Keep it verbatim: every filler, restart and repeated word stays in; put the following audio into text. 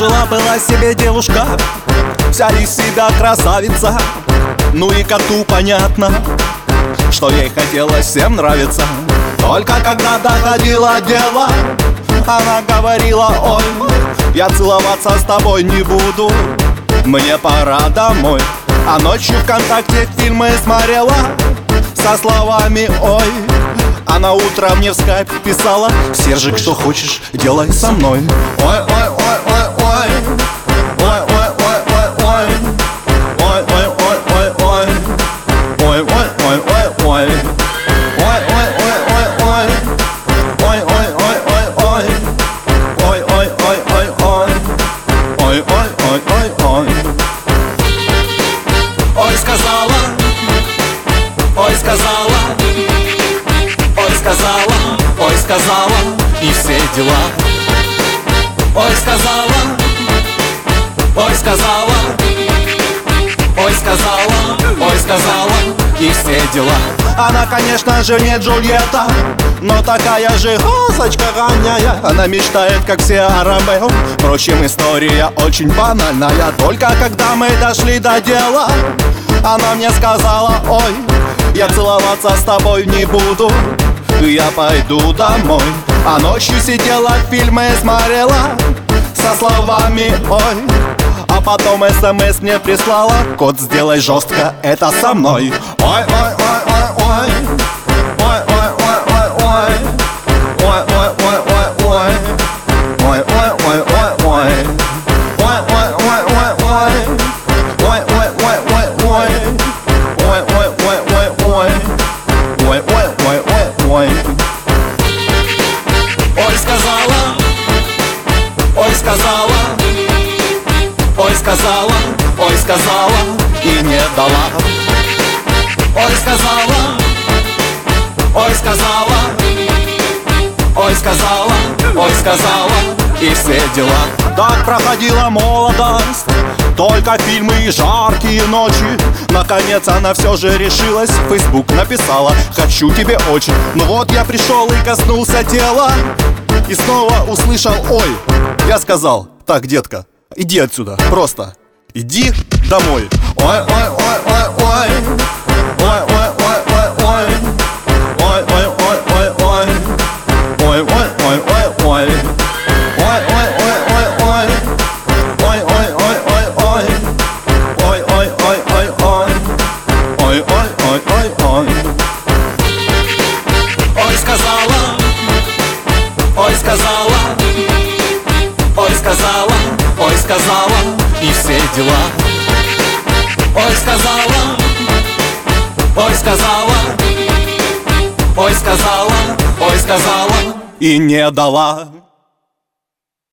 Жила-была себе девушка, вся из себя красавица. Ну и коту понятно, что ей хотелось всем нравиться. Только когда доходило дело, она говорила: ой, я целоваться с тобой не буду, мне пора домой. А ночью ВКонтакте фильмы смотрела со словами: ой. А на утро мне в скайп писала: Сержик, что хочешь, делай со мной. Ой, ой, ой, ой, ой. Ой, ой, ой, ой, ой. Ой, ой, ой, ой, ой. Ой, ой, ой, ой, ой. Ой, ой, ой, ой, ой. Ой, ой, ой, ой, ой. Ой, ой, ой, ой, ой. Ой, ой, ой, ой, ой. Ой, сказала, ой, сказала, ой, сказала, ой, сказала, и все дела. Ой, сказала, ой, сказала, ой, сказала, ой, сказала, и все дела. Она, конечно же, не Джульетта, но такая же козочка ранняя. Она мечтает, как все, о Ромео. Впрочем, история очень банальная. Только когда мы дошли до дела, она мне сказала: ой, я целоваться с тобой не буду, я пойду домой. А ночью сидела, фильмы смотрела со словами: ой. А потом смс мне прислала: кот, сделай жестко это со мной. Ой, ой, ой, ой, ой. Ой, ой, ой, ой, ой. Ой, ой, ой, ой, ой. Ой, ой, ой, ой, ой. Ой, ой, ой, ой, ой. Ой, ой, ой, ой, ой. Ой, ой, ой, ой, ой. Ой, ой, ой, ой, ой. Ой, сказала, ой, сказала, ой, сказала, ой, сказала, и не дала. Ой, сказала, ой, сказала, ой, сказала, ой, сказала, и все дела. Так проходила молодость, только фильмы и жаркие ночи. Наконец она все же решилась, в Facebook написала: хочу тебе очень. Ну вот я пришел и коснулся тела, и снова услышал: ой. Я сказал: так, детка, иди отсюда, просто иди домой. Ой, ой, ой, ой, ой. Ой, ой, ой, ой, ой. Ой, ой, ой, ой, ой. Ой, ой, ой, ой, ой. Ой, ой, ой, ой, ой. Ой, ой, ой, ой, ой. Ой, ой, ой, ой, ой. Ой, ой, ой, ой, ой. Ой, сказала, ой, сказала, ой, сказала, ой, сказала, и все дела. Ой, сказала, ой, сказала, ой, сказала, ой, сказала, и не дала.